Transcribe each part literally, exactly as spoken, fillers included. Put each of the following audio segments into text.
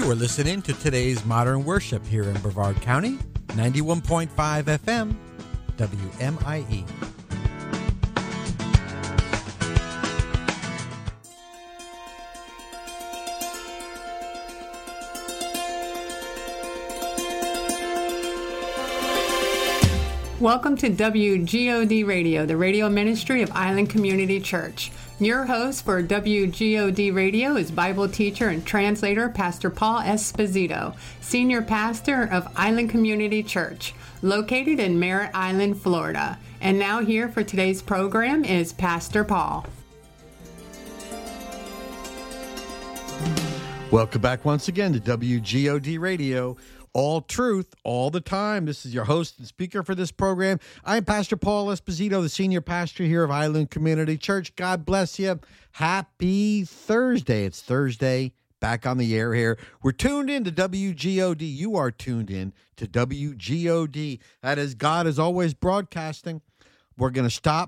You are listening to today's Modern Worship here in Brevard County, ninety-one point five F M, W M I E. Welcome to W G O D Radio, the radio ministry of Island Community Church. Your host for W G O D Radio is Bible teacher and translator Pastor Paul Esposito, senior pastor of Island Community Church, located in Merritt Island, Florida. And now here for today's program is Pastor Paul. Welcome back once again to W G O D Radio. All truth, all the time. This is your host and speaker for this program. I'm Pastor Paul Esposito, the senior pastor here of Island Community Church. God bless you. Happy Thursday. It's Thursday, back on the air here. We're tuned in to W G O D. You are tuned in to W G O D. That is, God is always broadcasting. We're going to stop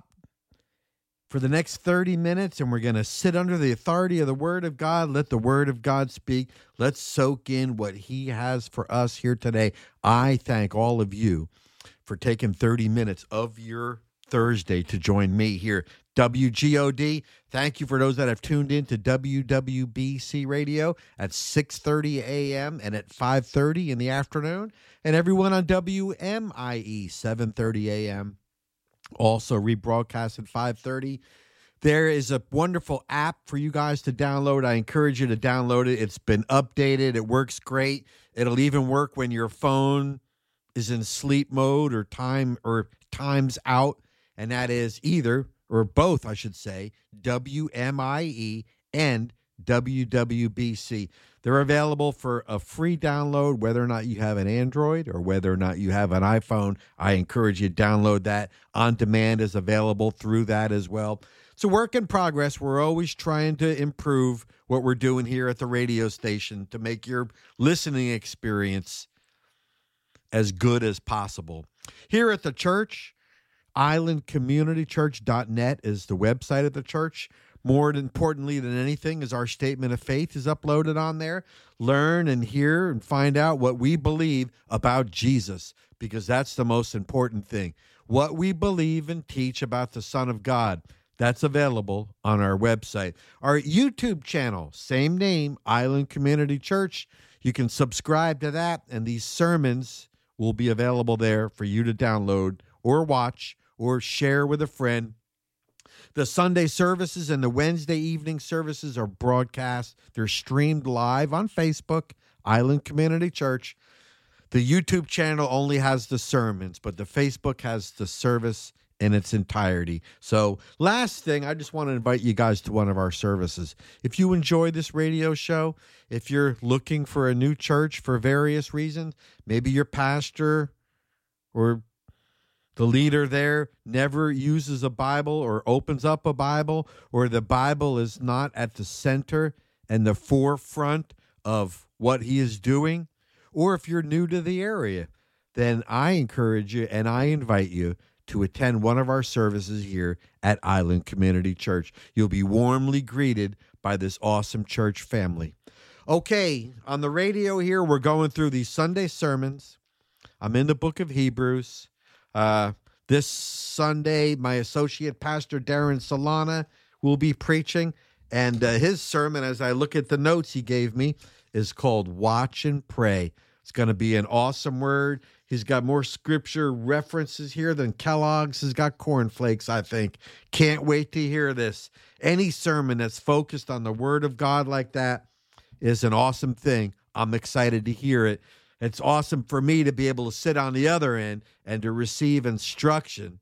for the next thirty minutes, and we're going to sit under the authority of the Word of God. Let the Word of God speak. Let's soak in what He has for us here today. I thank all of you for taking thirty minutes of your Thursday to join me here, W G O D. Thank you for those that have tuned in to W W B C Radio at six thirty a.m. and at five thirty in the afternoon, and everyone on W M I E, seven thirty a.m., also rebroadcast at five thirty. There is a wonderful app for you guys to download. I encourage you to download it. It's been updated. It works great. It'll even work when your phone is in sleep mode or time or times out, and that is either or both, I should say, W M I E and W W B C. They're available for a free download, whether or not you have an Android or whether or not you have an iPhone. I encourage you to download that. On demand is available through that as well. It's a work in progress. We're always trying to improve what we're doing here at the radio station to make your listening experience as good as possible. Here at the church, island community church dot net is the website of the church. More importantly than anything is our statement of faith is uploaded on there. Learn and hear and find out what we believe about Jesus, because that's the most important thing. What we believe and teach about the Son of God, that's available on our website. Our YouTube channel, same name, Island Community Church. You can subscribe to that, and these sermons will be available there for you to download or watch or share with a friend. The Sunday services and the Wednesday evening services are broadcast. They're streamed live on Facebook, Island Community Church. The YouTube channel only has the sermons, but the Facebook has the service in its entirety. So last thing, I just want to invite you guys to one of our services. If you enjoy this radio show, if you're looking for a new church for various reasons, maybe your pastor or the leader there never uses a Bible or opens up a Bible, or the Bible is not at the center and the forefront of what he is doing, or if you're new to the area, then I encourage you and I invite you to attend one of our services here at Island Community Church. You'll be warmly greeted by this awesome church family. Okay, on the radio here, we're going through these Sunday sermons. I'm in the book of Hebrews. Uh, this Sunday, my associate pastor, Darren Solana, will be preaching, and uh, his sermon, as I look at the notes he gave me, is called Watch and Pray. It's going to be an awesome word. He's got more scripture references here than Kellogg's has got cornflakes, I think. Can't wait to hear this. Any sermon that's focused on the Word of God like that is an awesome thing. I'm excited to hear it. It's awesome for me to be able to sit on the other end and to receive instruction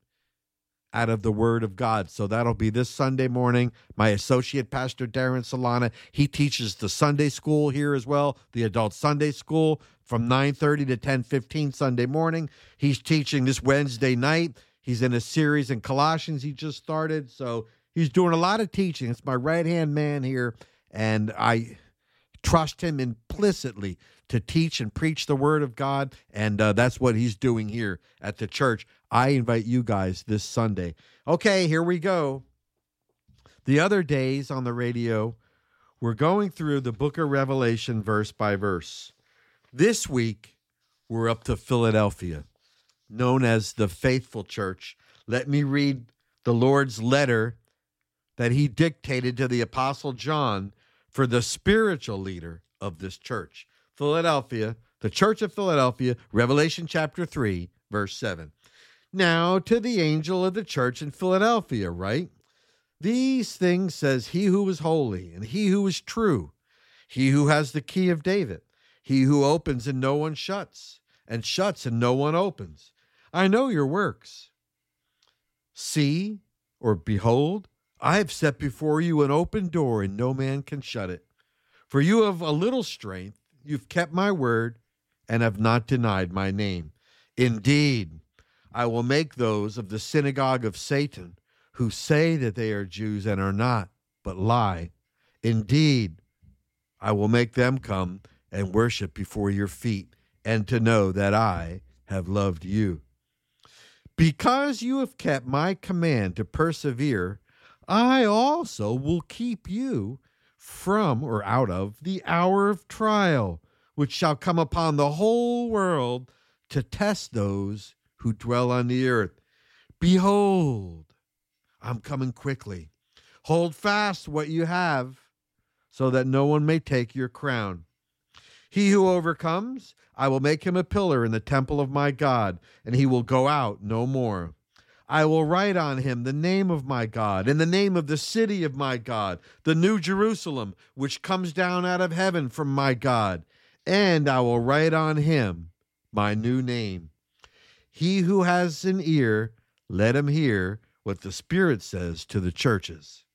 out of the Word of God. So that'll be this Sunday morning. My associate pastor, Darren Solana, he teaches the Sunday school here as well, the adult Sunday school from nine thirty to ten fifteen Sunday morning. He's teaching this Wednesday night. He's in a series in Colossians he just started. So he's doing a lot of teaching. It's my right-hand man here, and I trust him implicitly to teach and preach the Word of God, and uh, that's what he's doing here at the church. I invite you guys this Sunday. Okay, here we go. The other days on the radio, We're going through the book of Revelation verse by verse. This week, we're up to Philadelphia, known as the Faithful Church. Let me read the Lord's letter that he dictated to the Apostle John for the spiritual leader of this church. Philadelphia, the Church of Philadelphia, Revelation chapter three, verse seven. Now to the angel of the church in Philadelphia, right? These things says he who is holy and he who is true, he who has the key of David, he who opens and no one shuts, and shuts and no one opens. I know your works. See, or behold, I have set before you an open door, and no man can shut it. For you have a little strength, you've kept my word, and have not denied my name. Indeed, I will make those of the synagogue of Satan, who say that they are Jews and are not, but lie. Indeed, I will make them come and worship before your feet, and to know that I have loved you. Because you have kept my command to persevere, I also will keep you from or out of the hour of trial, which shall come upon the whole world to test those who dwell on the earth. Behold, I'm coming quickly. Hold fast what you have, so that no one may take your crown. He who overcomes, I will make him a pillar in the temple of my God, and he will go out no more. I will write on him the name of my God, and the name of the city of my God, the new Jerusalem, which comes down out of heaven from my God, and I will write on him my new name. He who has an ear, let him hear what the Spirit says to the churches.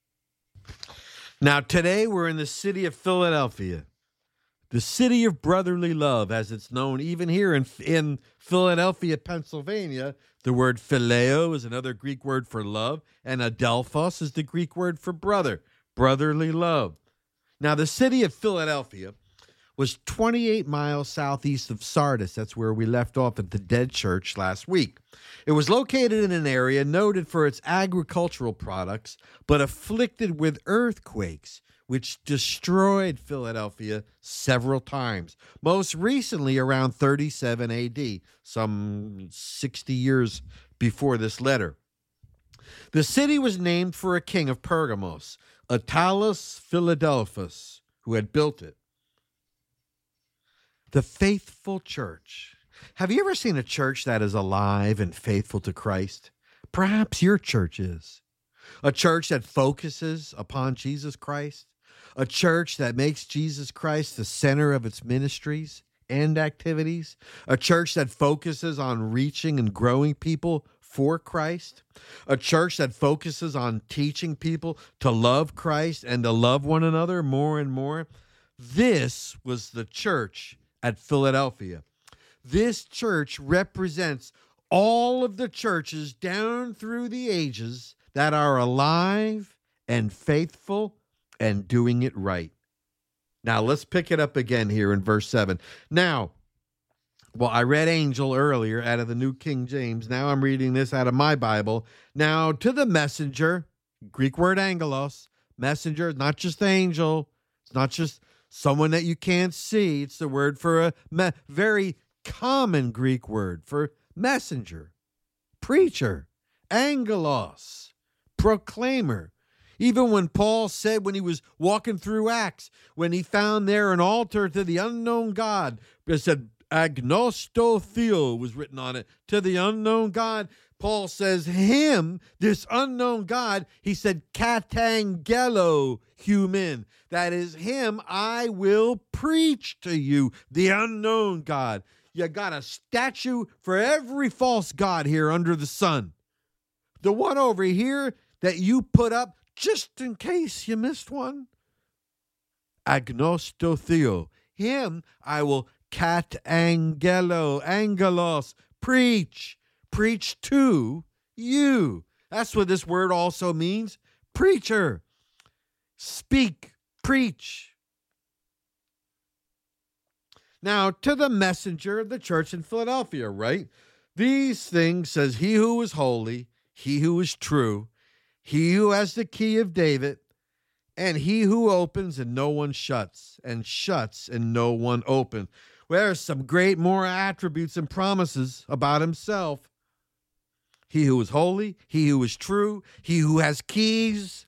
Now, today we're in the city of Philadelphia, the city of brotherly love, as it's known even here in, in Philadelphia, Pennsylvania. The word phileo is another Greek word for love, and adelphos is the Greek word for brother, brotherly love. Now, the city of Philadelphia was twenty-eight miles southeast of Sardis. That's where we left off at the Dead Church last week. It was located in an area noted for its agricultural products, but afflicted with earthquakes, which destroyed Philadelphia several times, most recently around thirty-seven A D, some sixty years before this letter. The city was named for a king of Pergamos, Attalus Philadelphus, who had built it. The faithful church. Have you ever seen a church that is alive and faithful to Christ? Perhaps your church is. A church that focuses upon Jesus Christ. A church that makes Jesus Christ the center of its ministries and activities. A church that focuses on reaching and growing people for Christ. A church that focuses on teaching people to love Christ and to love one another more and more. This was the church at Philadelphia. This church represents all of the churches down through the ages that are alive and faithful and doing it right. Now, let's pick it up again here in verse seven. Now, well, I read angel earlier out of the New King James. Now I'm reading this out of my Bible. Now, to the messenger, Greek word angelos, messenger, not just angel. It's not just someone that you can't see. It's the word for a me- very common Greek word for messenger, preacher, angelos, proclaimer. Even when Paul said when he was walking through Acts, when he found there an altar to the unknown God, it said agnosto theo was written on it, to the unknown God. Paul says him, this unknown God, he said katangelo human. That is him I will preach to you, the unknown God. You got a statue for every false god here under the sun. The one over here that you put up just in case you missed one. Agnosto theo. Him I will katangelo, angelos, preach. Preach to you. That's what this word also means. Preacher. Speak. Preach. Now, to the messenger of the church in Philadelphia, right? These things says he who is holy, he who is true, he who has the key of David, and he who opens and no one shuts, and shuts and no one opens. Well, there's some great moral attributes and promises about himself. He who is holy, he who is true, he who has keys,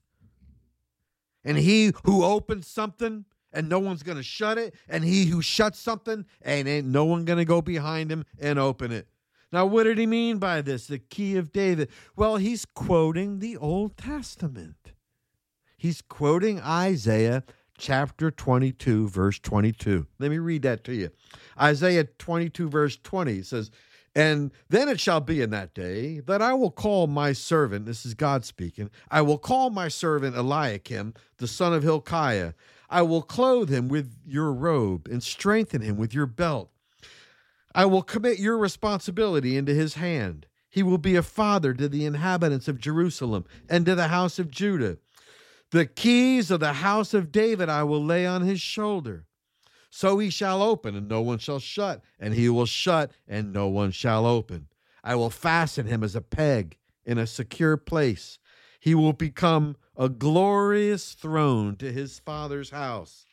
and he who opens something and no one's going to shut it, and he who shuts something and ain't no one going to go behind him and open it. Now, what did he mean by this, the key of David? Well, he's quoting the Old Testament. He's quoting Isaiah chapter twenty-two, verse twenty-two. Let me read that to you. Isaiah twenty-two, verse twenty says, "And then it shall be in that day that I will call my servant," this is God speaking, "I will call my servant Eliakim, the son of Hilkiah. I will clothe him with your robe and strengthen him with your belt. I will commit your responsibility into his hand. He will be a father to the inhabitants of Jerusalem and to the house of Judah. The keys of the house of David I will lay on his shoulder. So he shall open, and no one shall shut, and he will shut, and no one shall open. I will fasten him as a peg in a secure place. He will become a glorious throne to his father's house."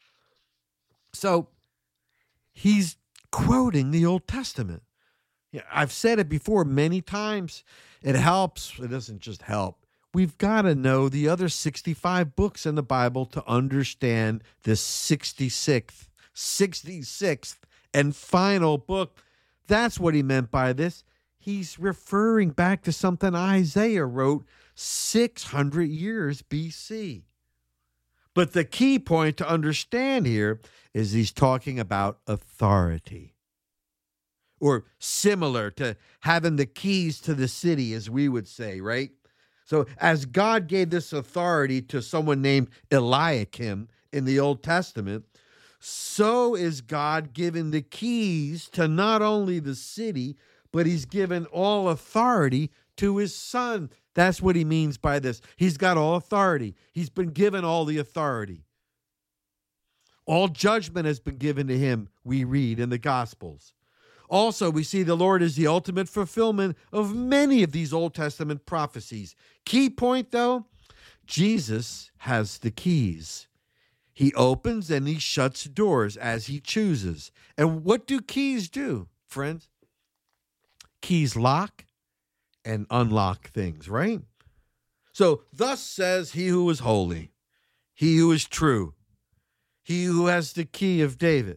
So he's quoting the Old Testament. Yeah, I've said it before many times. It helps. It doesn't just help. We've got to know the other sixty-five books in the Bible to understand this sixty-sixth, sixty-sixth and final book. That's what he meant by this. He's referring back to something Isaiah wrote six hundred years B C. But the key point to understand here is he's talking about authority, or similar to having the keys to the city, as we would say, right? So as God gave this authority to someone named Eliakim in the Old Testament, so is God giving the keys to not only the city, but he's given all authority to his son. That's what he means by this. He's got all authority. He's been given all the authority. All judgment has been given to him, we read in the Gospels. Also, we see the Lord is the ultimate fulfillment of many of these Old Testament prophecies. Key point, though, Jesus has the keys. He opens and he shuts doors as he chooses. And what do keys do, friends? Keys lock and unlock things, right? So, thus says he who is holy, he who is true, he who has the key of David,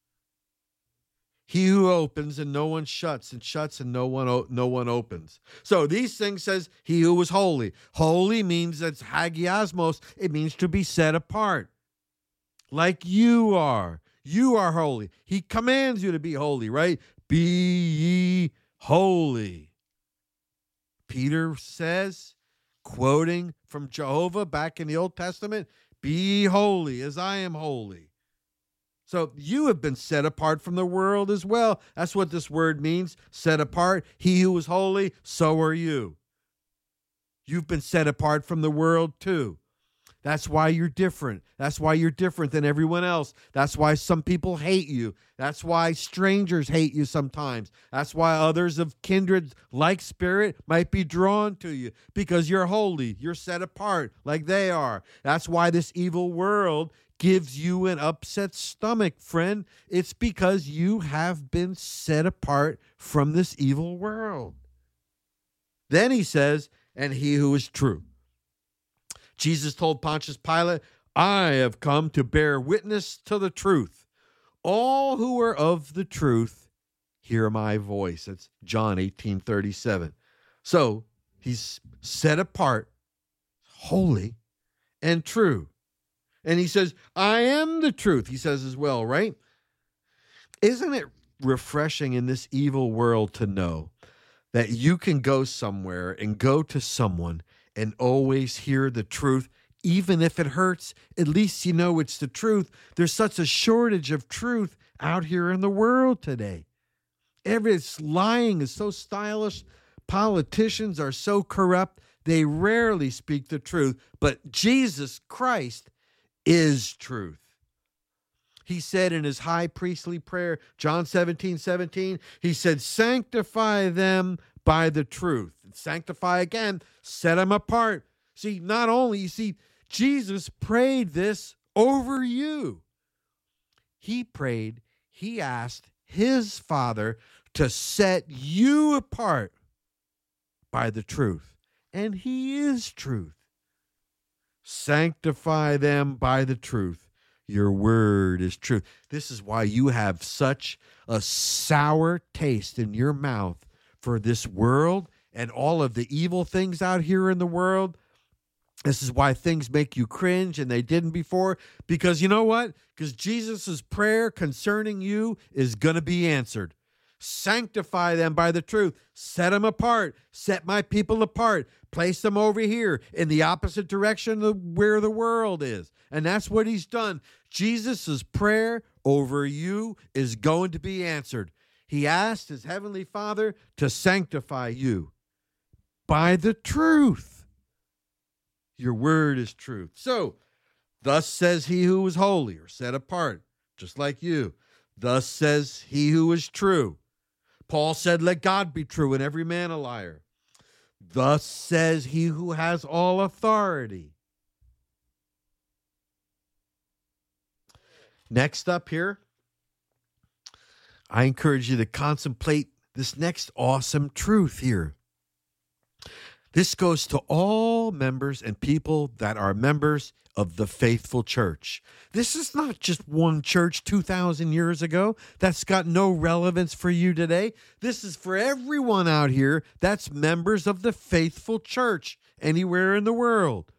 he who opens and no one shuts, and shuts and no one no one opens. So these things says he who is holy. Holy means that's hagiasmos. It means to be set apart. Like you are. You are holy. He commands you to be holy, right? Be ye holy. Peter says, quoting from Jehovah back in the Old Testament, be holy as I am holy. So you have been set apart from the world as well. That's what this word means, set apart. He who is holy, so are you. You've been set apart from the world too. That's why you're different. That's why you're different than everyone else. That's why some people hate you. That's why strangers hate you sometimes. That's why others of kindred like spirit might be drawn to you, because you're holy. You're set apart like they are. That's why this evil world gives you an upset stomach, friend. It's because you have been set apart from this evil world. Then he says, and he who is true. Jesus told Pontius Pilate, I have come to bear witness to the truth. All who are of the truth hear my voice. That's John eighteen thirty-seven. So he's set apart, holy, and true. And he says, I am the truth, he says as well, right? Isn't it refreshing in this evil world to know that you can go somewhere and go to someone and always hear the truth, even if it hurts? At least you know it's the truth. There's such a shortage of truth out here in the world today. Every lying is so stylish. Politicians are so corrupt. They rarely speak the truth. But Jesus Christ is truth. He said in his high priestly prayer, John seventeen seventeen, he said, sanctify them by the truth. Sanctify again, set them apart. See, not only, you see, Jesus prayed this over you. He prayed, he asked his Father to set you apart by the truth. And he is truth. Sanctify them by the truth. Your word is truth. This is why you have such a sour taste in your mouth for this world and all of the evil things out here in the world. This is why things make you cringe and they didn't before. Because you know what? Because Jesus' prayer concerning you is going to be answered. Sanctify them by the truth. Set them apart. Set my people apart. Place them over here in the opposite direction of where the world is. And that's what he's done. Jesus' prayer over you is going to be answered. He asked his heavenly Father to sanctify you by the truth. Your word is truth. So, thus says he who is holy or set apart, just like you. Thus says he who is true. Paul said, let God be true and every man a liar. Thus says he who has all authority. Next up here, I encourage you to contemplate this next awesome truth here. This goes to all members and people that are members of the faithful church. This is not just one church two thousand years ago that's got no relevance for you today. This is for everyone out here that's members of the faithful church anywhere in the world.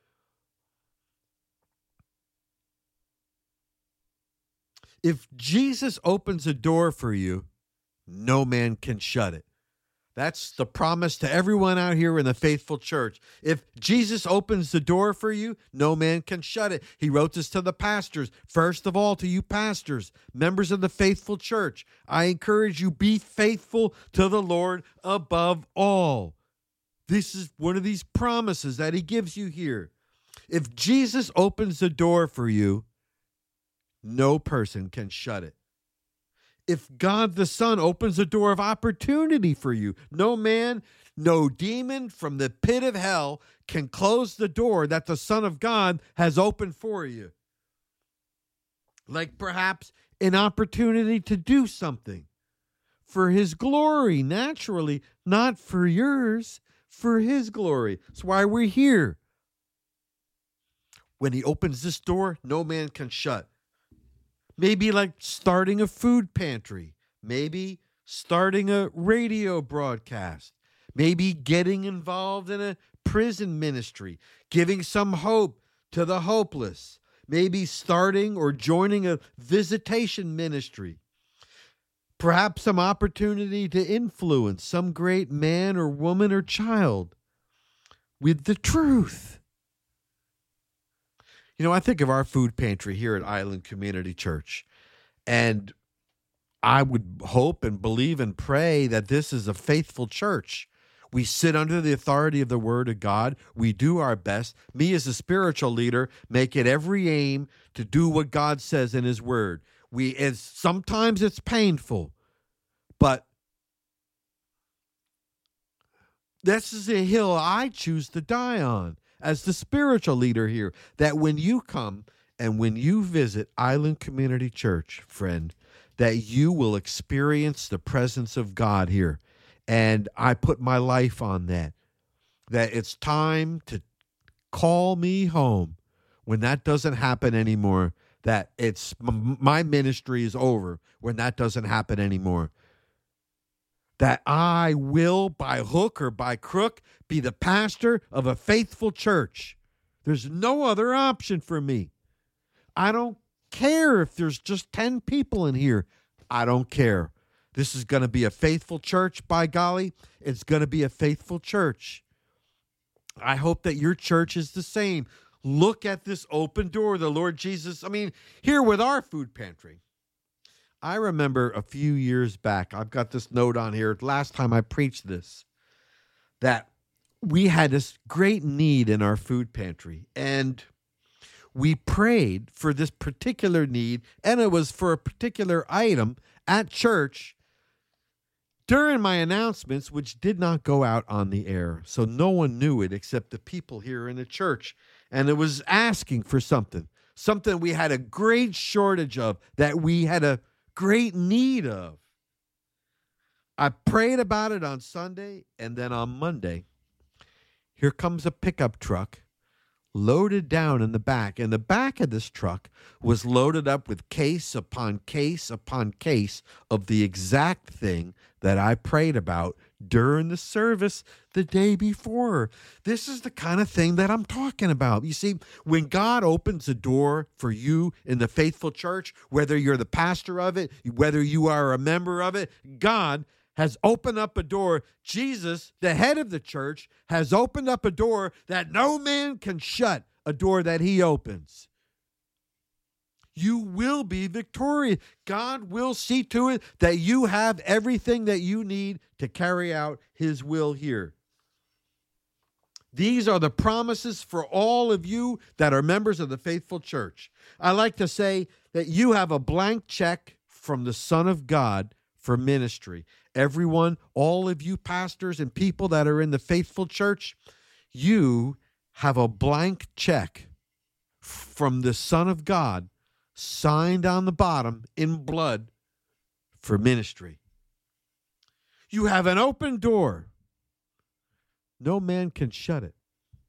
If Jesus opens a door for you, no man can shut it. That's the promise to everyone out here in the faithful church. If Jesus opens the door for you, no man can shut it. He wrote this to the pastors. First of all, to you pastors, members of the faithful church, I encourage you, be faithful to the Lord above all. This is one of these promises that he gives you here. If Jesus opens the door for you, no person can shut it. If God the Son opens a door of opportunity for you, no man, no demon from the pit of hell can close the door that the Son of God has opened for you. Like perhaps an opportunity to do something for his glory, naturally, not for yours, for his glory. That's why we're here. When he opens this door, no man can shut. Maybe like starting a food pantry. Maybe starting a radio broadcast. Maybe getting involved in a prison ministry. Giving some hope to the hopeless. Maybe starting or joining a visitation ministry. Perhaps some opportunity to influence some great man or woman or child with the truth. You know, I think of our food pantry here at Island Community Church, and I would hope and believe and pray that this is a faithful church. We sit under the authority of the Word of God. We do our best. Me as a spiritual leader make it every aim to do what God says in his Word. We, it's, sometimes it's painful, but this is a hill I choose to die on. As the spiritual leader here, that when you come and when you visit Island Community Church, friend, that you will experience the presence of God here. And I put my life on that, that it's time to call me home when that doesn't happen anymore, that it's my ministry is over when that doesn't happen anymore. That I will, by hook or by crook, be the pastor of a faithful church. There's no other option for me. I don't care if there's just ten people in here. I don't care. This is going to be a faithful church, by golly. It's going to be a faithful church. I hope that your church is the same. Look at this open door, the Lord Jesus. I mean, here with our food pantry. I remember a few years back, I've got this note on here, last time I preached this, that we had this great need in our food pantry, and we prayed for this particular need, and it was for a particular item at church during my announcements, which did not go out on the air, so no one knew it except the people here in the church. and it was asking for something, something we had a great shortage of, that we had a great need of. I prayed about it on Sunday, and then on Monday, here comes a pickup truck loaded down in the back. And the back of this truck was loaded up with case upon case upon case of the exact thing that I prayed about during the service the day before. This is the kind of thing that I'm talking about. You see, when God opens a door for you in the faithful church, whether you're the pastor of it, whether you are a member of it, God has opened up a door. Jesus, the head of the church, has opened up a door that no man can shut, a door that he opens. You will be victorious. God will see to it that you have everything that you need to carry out his will here. These are the promises for all of you that are members of the faithful church. I like to say that you have a blank check from the Son of God for ministry. Everyone, all of you pastors and people that are in the faithful church, you have a blank check from the Son of God signed on the bottom in blood for ministry. You have an open door. No man can shut it.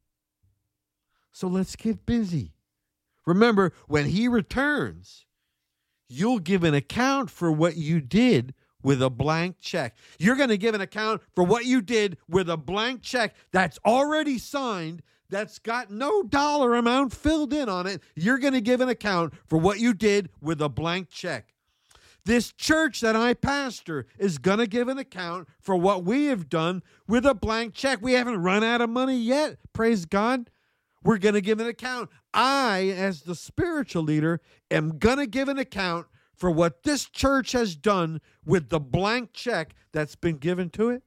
So let's get busy. Remember, when he returns, you'll give an account for what you did with a blank check. You're going to give an account for what you did with a blank check that's already signed, that's got no dollar amount filled in on it. You're going to give an account for what you did with a blank check. This church that I pastor is going to give an account for what we have done with a blank check. We haven't run out of money yet, praise God. We're going to give an account. I, as the spiritual leader, am going to give an account for what this church has done with the blank check that's been given to it.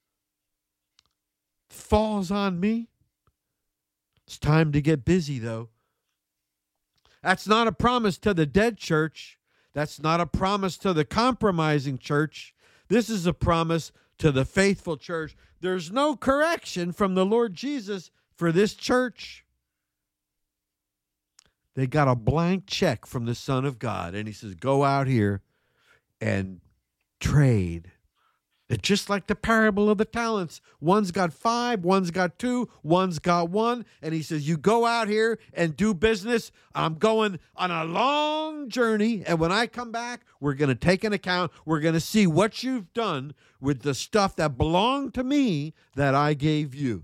Falls on me. It's time to get busy, though. That's not a promise to the dead church. That's not a promise to the compromising church. This is a promise to the faithful church. There's no correction from the Lord Jesus for this church. They got a blank check from the Son of God, and he says, go out here and trade. It's just like the parable of the talents. One's got five, one's got two, one's got one. And he says, you go out here and do business. I'm going on a long journey, and when I come back, we're going to take an account. We're going to see what you've done with the stuff that belonged to me that I gave you.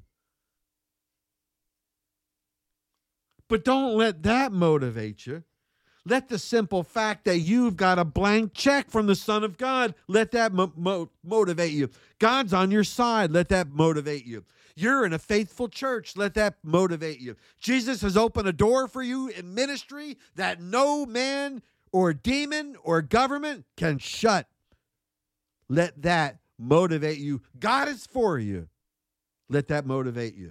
But don't let that motivate you. Let the simple fact that you've got a blank check from the Son of God, let that mo- mo- motivate you. God's on your side. Let that motivate you. You're in a faithful church. Let that motivate you. Jesus has opened a door for you in ministry that no man or demon or government can shut. Let that motivate you. God is for you. Let that motivate you.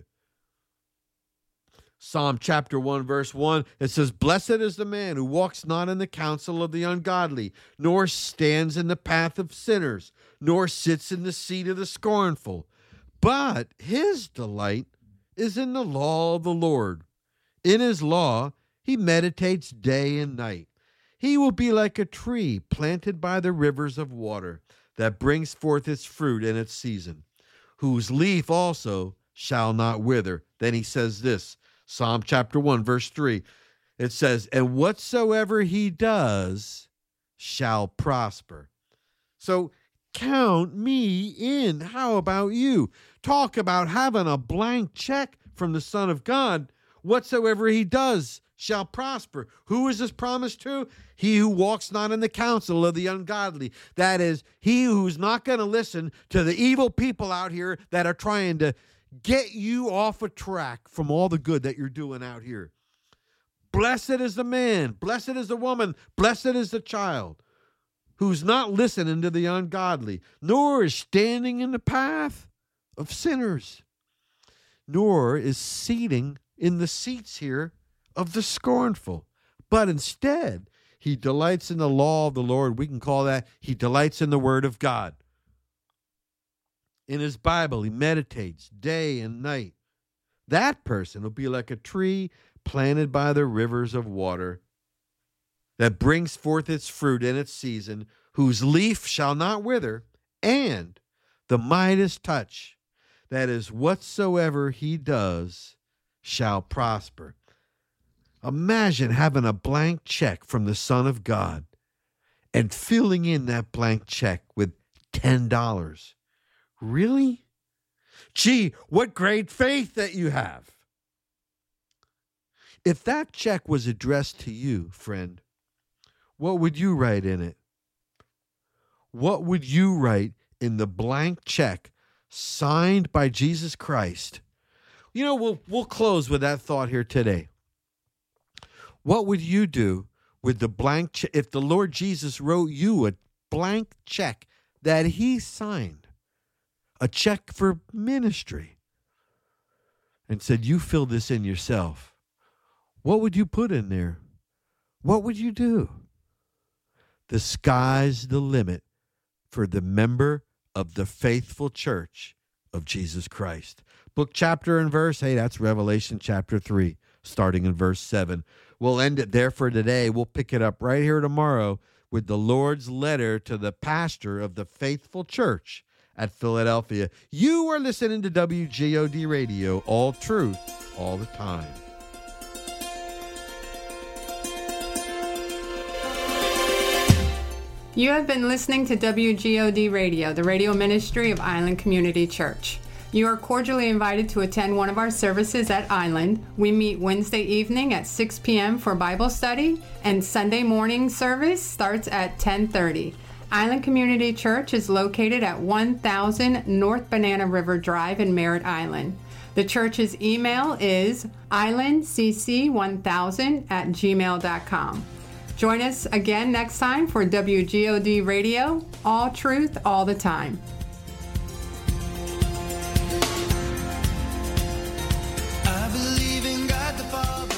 Psalm chapter one, verse one, it says, blessed is the man who walks not in the counsel of the ungodly, nor stands in the path of sinners, nor sits in the seat of the scornful. But his delight is in the law of the Lord. In his law he meditates day and night. He will be like a tree planted by the rivers of water, that brings forth its fruit in its season, whose leaf also shall not wither. Then he says this, Psalm chapter one, verse three, it says, and whatsoever he does shall prosper. So count me in. How about you? Talk about having a blank check from the Son of God. Whatsoever he does shall prosper. Who is this promised to? He who walks not in the counsel of the ungodly. That is, he who's not going to listen to the evil people out here that are trying to get you off a track from all the good that you're doing out here. Blessed is the man, blessed is the woman, blessed is the child who's not listening to the ungodly, nor is standing in the path of sinners, nor is seating in the seats here of the scornful. But instead, he delights in the law of the Lord. We can call that he delights in the word of God. In his Bible, he meditates day and night. That person will be like a tree planted by the rivers of water that brings forth its fruit in its season, whose leaf shall not wither, and the Midas touch, that is, whatsoever he does shall prosper. Imagine having a blank check from the Son of God and filling in that blank check with ten dollars. Really? Gee, what great faith that you have. If that check was addressed to you, friend, what would you write in it? What would you write in the blank check signed by Jesus Christ? You know, we'll we'll close with that thought here today. What would you do with the blank check if the Lord Jesus wrote you a blank check that he signed, a check for ministry, and said, you fill this in yourself? What would you put in there? What would you do? The sky's the limit for the member of the faithful church of Jesus Christ. Book, chapter, and verse. Hey, that's Revelation chapter three, starting in verse seven. We'll end it there for today. We'll pick it up right here tomorrow with the Lord's letter to the pastor of the faithful church at Philadelphia. You are listening to W G O D Radio, all truth, all the time. You have been listening to W G O D Radio, the radio ministry of Island Community Church. You are cordially invited to attend one of our services at Island. We meet Wednesday evening at six p.m. for Bible study, and Sunday morning service starts at ten thirty. Island Community Church is located at one thousand North Banana River Drive in Merritt Island. The church's email is island c c one thousand at gmail dot com. Join us again next time for W G O D Radio, all truth, all the time. I believe in God the Father.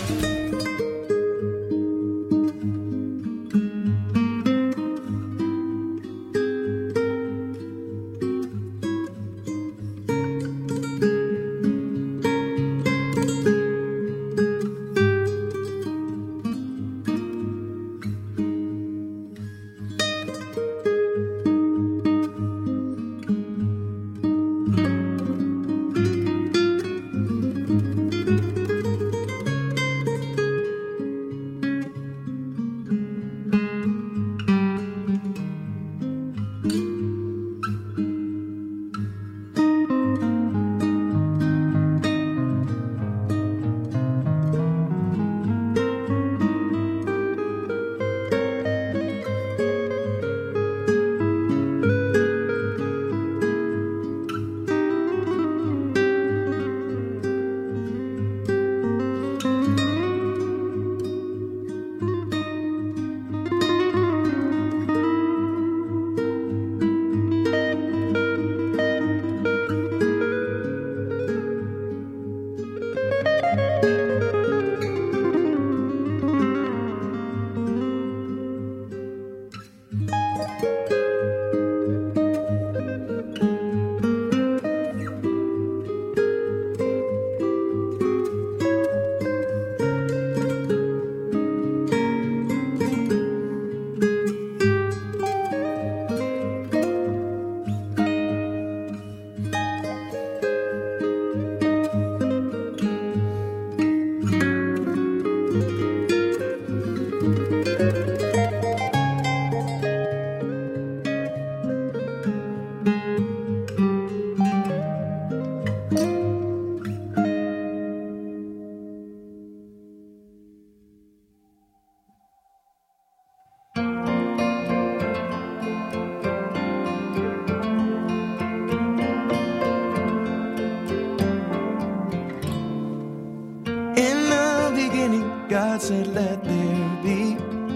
God said, let there be.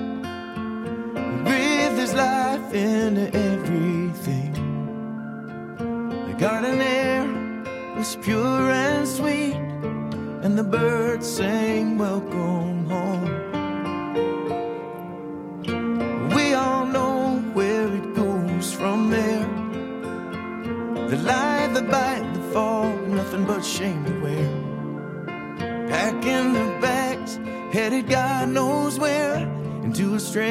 Breathe His life into everything. The garden air was pure and sweet, and the birds sang, welcome home. We all know where it goes from there. The lie, the bite, the fall, nothing but shame to wear. packing their bags, headed God knows where, into a strange